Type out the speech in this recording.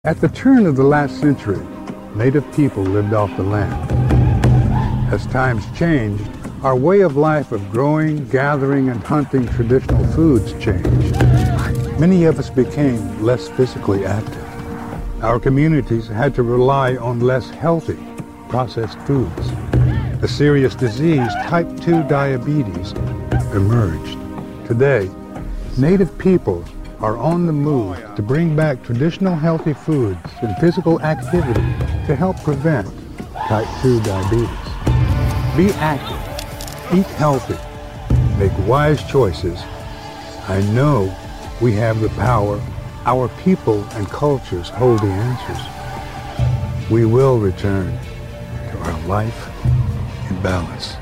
At the turn of the last century, native people lived off the land. As times changed, our way of life of growing, gathering, and hunting traditional foods changed. Many of us became less physically active. Our communities had to rely on less healthy, processed foods. A serious disease, type 2 diabetes, emerged. Today, native people are on the move to bring back traditional healthy foods and physical activity to help prevent type 2 diabetes. Be active, eat healthy, make wise choices. I know we have the power. Our people and cultures hold the answers. We will return to our life in balance.